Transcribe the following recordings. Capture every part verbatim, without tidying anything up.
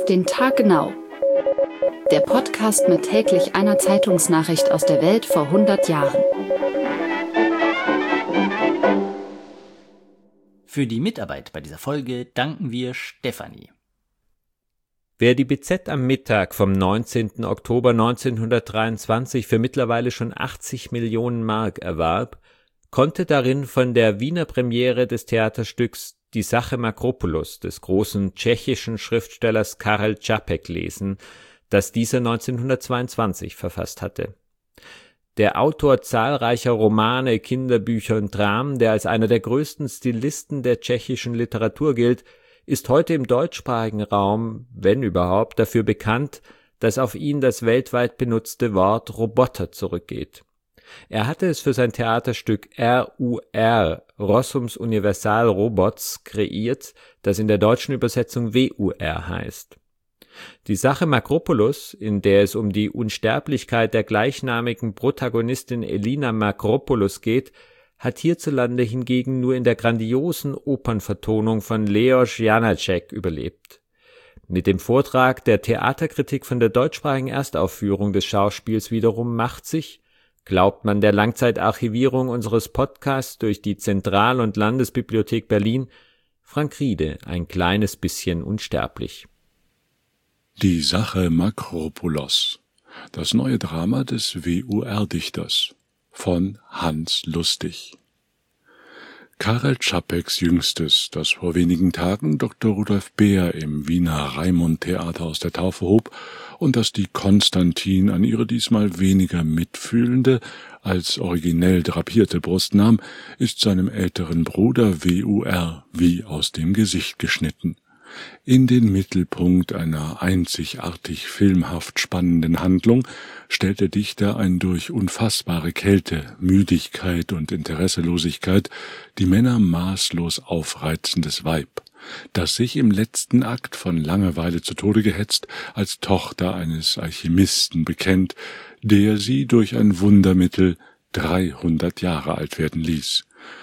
Auf den Tag genau. Der Podcast mit täglich einer Zeitungsnachricht aus der Welt vor hundert Jahren. Für die Mitarbeit bei dieser Folge danken wir Stefanie. Wer die B Z am Mittag vom neunzehnten Oktober neunzehnhundertdreiundzwanzig für mittlerweile schon achtzig Millionen Mark erwarb, konnte darin von der Wiener Premiere des Theaterstücks Die Sache Makropulos des großen tschechischen Schriftstellers Karel Čapek lesen, das dieser neunzehnhundertzweiundzwanzig verfasst hatte. Der Autor zahlreicher Romane, Kinderbücher und Dramen, der als einer der größten Stilisten der tschechischen Literatur gilt, ist heute im deutschsprachigen Raum, wenn überhaupt, dafür bekannt, dass auf ihn das weltweit benutzte Wort Roboter zurückgeht. Er hatte es für sein Theaterstück R U R, Rossums Universal Robots, kreiert, das in der deutschen Übersetzung W U R heißt. Die Sache Makropulos, in der es um die Unsterblichkeit der gleichnamigen Protagonistin Elina Makropoulos geht, hat hierzulande hingegen nur in der grandiosen Opernvertonung von Leos Janáček überlebt. Mit dem Vortrag der Theaterkritik von der deutschsprachigen Erstaufführung des Schauspiels wiederum macht sich, glaubt man der Langzeitarchivierung unseres Podcasts durch die Zentral- und Landesbibliothek Berlin, Frank Riede ein kleines bisschen unsterblich. Die Sache Makropoulos, das neue Drama des W U R-Dichters von Hans Lustig. Karel Čapeks Jüngstes, das vor wenigen Tagen Doktor Rudolf Beer im Wiener Raimund-Theater aus der Taufe hob und das die Konstantin an ihre diesmal weniger mitfühlende als originell drapierte Brust nahm, ist seinem älteren Bruder W U R wie aus dem Gesicht geschnitten. In den Mittelpunkt einer einzigartig filmhaft spannenden Handlung stellt der Dichter ein durch unfassbare Kälte, Müdigkeit und Interesselosigkeit die Männer maßlos aufreizendes Weib, das sich im letzten Akt von Langeweile zu Tode gehetzt als Tochter eines Alchemisten bekennt, der sie durch ein Wundermittel dreihundert Jahre alt werden ließ.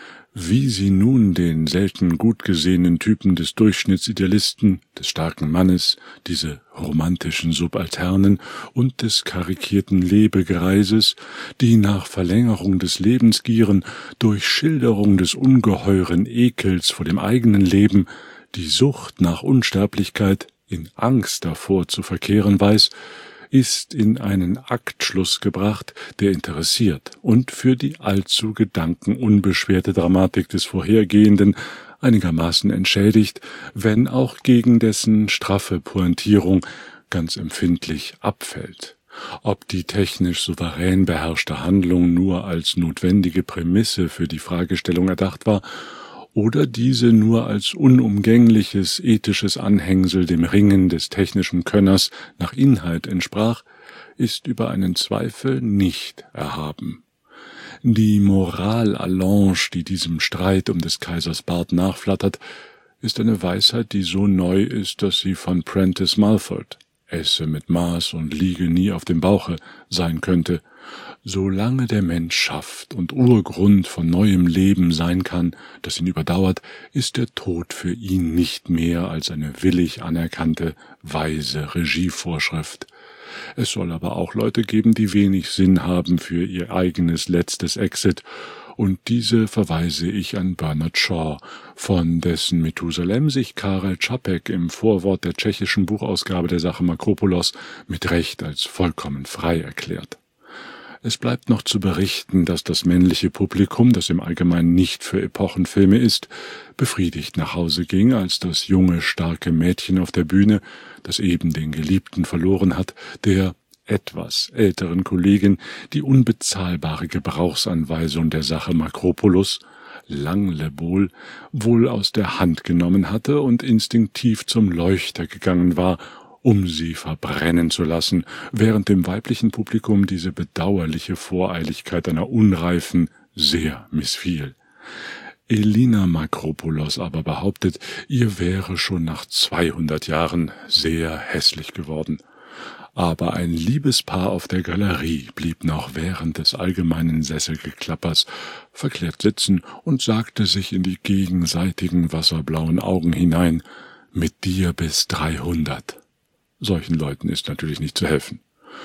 Wie sie nun den selten gut gesehenen Typen des Durchschnittsidealisten, des starken Mannes, diese romantischen Subalternen und des karikierten Lebegreises, die nach Verlängerung des Lebens gieren, durch Schilderung des ungeheuren Ekels vor dem eigenen Leben, die Sucht nach Unsterblichkeit in Angst davor zu verkehren weiß, ist in einen Aktschluss gebracht, der interessiert und für die allzu gedankenunbeschwerte Dramatik des Vorhergehenden einigermaßen entschädigt, wenn auch gegen dessen straffe Pointierung ganz empfindlich abfällt. Ob die technisch souverän beherrschte Handlung nur als notwendige Prämisse für die Fragestellung erdacht war, oder diese nur als unumgängliches ethisches Anhängsel dem Ringen des technischen Könners nach Inhalt entsprach, ist über einen Zweifel nicht erhaben. Die Moralallange, die diesem Streit um des Kaisers Bart nachflattert, ist eine Weisheit, die so neu ist, dass sie von Prentice Mulford, esse mit Maß und liege nie auf dem Bauche, sein könnte. Solange der Mensch schafft und Urgrund von neuem Leben sein kann, das ihn überdauert, ist der Tod für ihn nicht mehr als eine willig anerkannte, weise Regievorschrift. Es soll aber auch Leute geben, die wenig Sinn haben für ihr eigenes letztes Exit, und diese verweise ich an Bernard Shaw, von dessen Methusalem sich Karel Čapek im Vorwort der tschechischen Buchausgabe der Sache Makropoulos mit Recht als vollkommen frei erklärt. Es bleibt noch zu berichten, dass das männliche Publikum, das im Allgemeinen nicht für Epochenfilme ist, befriedigt nach Hause ging, als das junge, starke Mädchen auf der Bühne, das eben den Geliebten verloren hat, der etwas älteren Kollegin die unbezahlbare Gebrauchsanweisung der Sache Makropoulos, Langlebol, wohl aus der Hand genommen hatte und instinktiv zum Leuchter gegangen war, um sie verbrennen zu lassen, während dem weiblichen Publikum diese bedauerliche Voreiligkeit einer Unreifen sehr missfiel. Elina Makropoulos aber behauptet, ihr wäre schon nach zweihundert Jahren sehr hässlich geworden. Aber ein Liebespaar auf der Galerie blieb noch während des allgemeinen Sesselgeklappers verklärt sitzen und sagte sich in die gegenseitigen wasserblauen Augen hinein, »Mit dir bis dreihundert«. Solchen Leuten ist natürlich nicht zu helfen.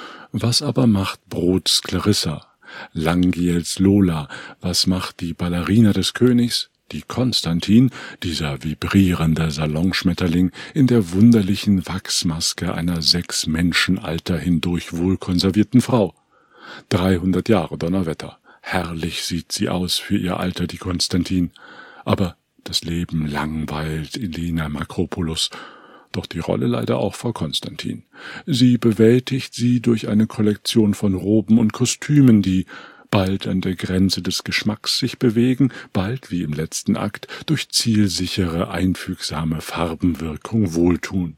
Was aber macht Brods Clarissa, Langiels Lola, was macht die Ballerina des Königs, die Konstantin, dieser vibrierende Salonschmetterling in der wunderlichen Wachsmaske einer sechs Menschenalter hindurch wohlkonservierten Frau? Dreihundert Jahre Donnerwetter. Herrlich sieht sie aus für ihr Alter, die Konstantin. Aber das Leben langweilt Elena Makropoulos. Doch die Rolle leider auch Frau Konstantin. Sie bewältigt sie durch eine Kollektion von Roben und Kostümen, die bald an der Grenze des Geschmacks sich bewegen, bald, wie im letzten Akt, durch zielsichere, einfügsame Farbenwirkung wohltun.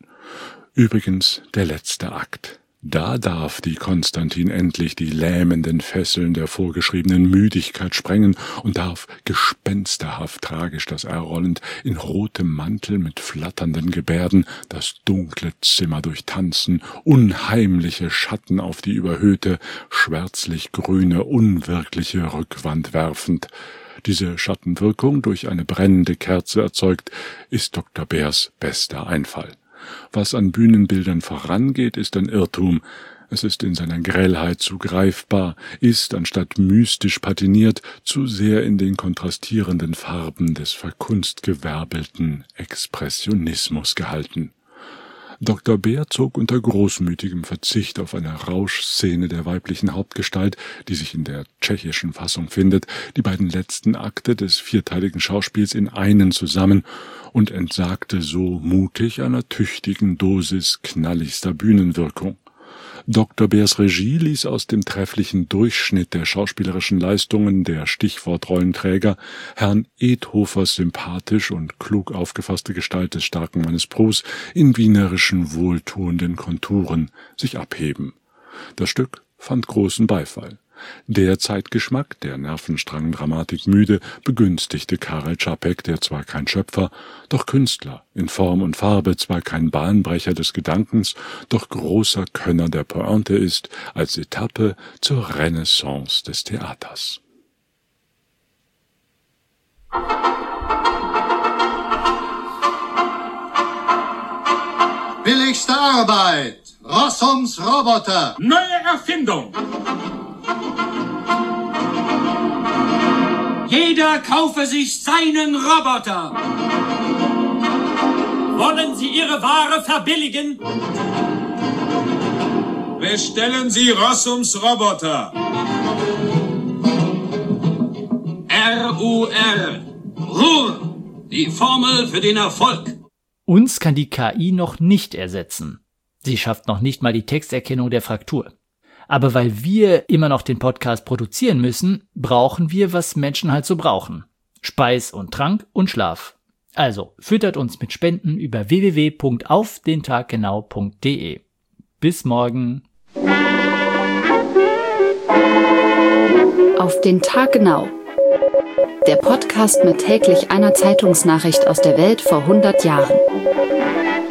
Übrigens der letzte Akt. Da darf die Konstantin endlich die lähmenden Fesseln der vorgeschriebenen Müdigkeit sprengen und darf gespensterhaft tragisch das errollend in rotem Mantel mit flatternden Gebärden das dunkle Zimmer durchtanzen, unheimliche Schatten auf die überhöhte, schwärzlich-grüne, unwirkliche Rückwand werfend. Diese Schattenwirkung durch eine brennende Kerze erzeugt, ist Doktor Beers bester Einfall. Was an Bühnenbildern vorangeht, ist ein Irrtum. Es ist in seiner Grellheit zu greifbar, ist, anstatt mystisch patiniert, zu sehr in den kontrastierenden Farben des verkunstgewerbelten Expressionismus gehalten. Doktor Beer zog unter großmütigem Verzicht auf eine Rauschszene der weiblichen Hauptgestalt, die sich in der tschechischen Fassung findet, die beiden letzten Akte des vierteiligen Schauspiels in einen zusammen und entsagte so mutig einer tüchtigen Dosis knalligster Bühnenwirkung. Doktor Beers Regie ließ aus dem trefflichen Durchschnitt der schauspielerischen Leistungen der Stichwortrollenträger Herrn Edhofers sympathisch und klug aufgefasste Gestalt des starken Mannes Prus in wienerischen, wohltuenden Konturen sich abheben. Das Stück fand großen Beifall. Der Zeitgeschmack, der Nervenstrang-Dramatik müde, begünstigte Karel Čapek, der zwar kein Schöpfer, doch Künstler, in Form und Farbe zwar kein Bahnbrecher des Gedankens, doch großer Könner der Pointe ist, als Etappe zur Renaissance des Theaters. Billigste Arbeit, Rossums Roboter. Neue Erfindung. Jeder kaufe sich seinen Roboter. Wollen Sie Ihre Ware verbilligen? Bestellen Sie Rossums Roboter. R U R. Ruhr. Die Formel für den Erfolg. Uns kann die K I noch nicht ersetzen. Sie schafft noch nicht mal die Texterkennung der Fraktur. Aber weil wir immer noch den Podcast produzieren müssen, brauchen wir, was Menschen halt so brauchen. Speis und Trank und Schlaf. Also füttert uns mit Spenden über w w w punkt auf den tag genau punkt d e. Bis morgen. Auf den Tag genau. Der Podcast mit täglich einer Zeitungsnachricht aus der Welt vor hundert Jahren.